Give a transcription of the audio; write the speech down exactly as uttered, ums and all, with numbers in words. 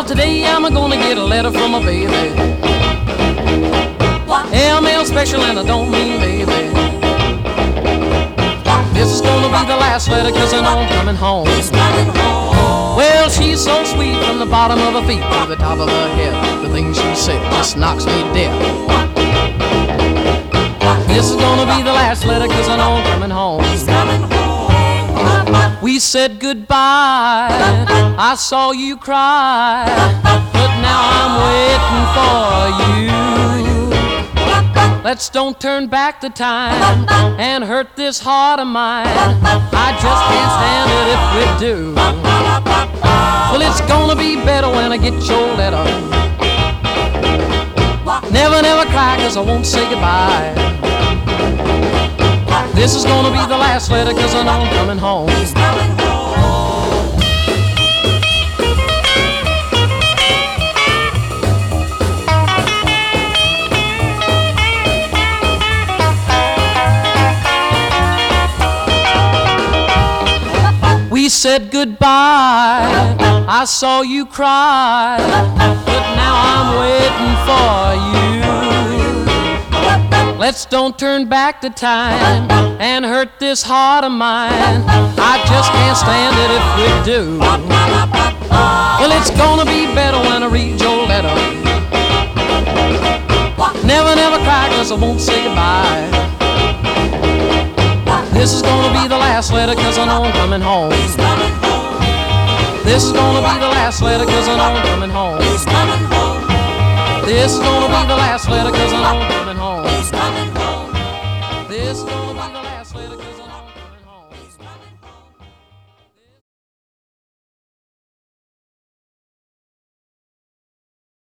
'cause today I'm gonna get a letter from a baby. Airmail special and I don't mean baby. This is gonna be the last letter 'cause I know I'm coming home. Well, she's so sweet from the bottom of her feet to the top of her head. The things she said just knocks me dead. This is gonna be the last letter 'cause I know I'm coming home. We said goodbye, I saw you cry, but now I'm waiting for you. Let's don't turn back the time and hurt this heart of mine. I just can't stand it if we do. Well, it's gonna be better when I get your letter. Never, never cry 'cause I won't say goodbye. This is gonna be the last letter 'cause I know I'm coming home. We said goodbye, I saw you cry, but now I'm waiting for you. Let's don't turn back the time and hurt this heart of mine. I just can't stand it if we do. Well, it's gonna be better when I read your letter. Never, never cry 'cause I won't say goodbye. This is gonna be the last letter 'cause I know I'm coming home. This is gonna be the last letter 'cause I know I'm coming home. This is gonna be the last letter 'cause I know I'm coming home.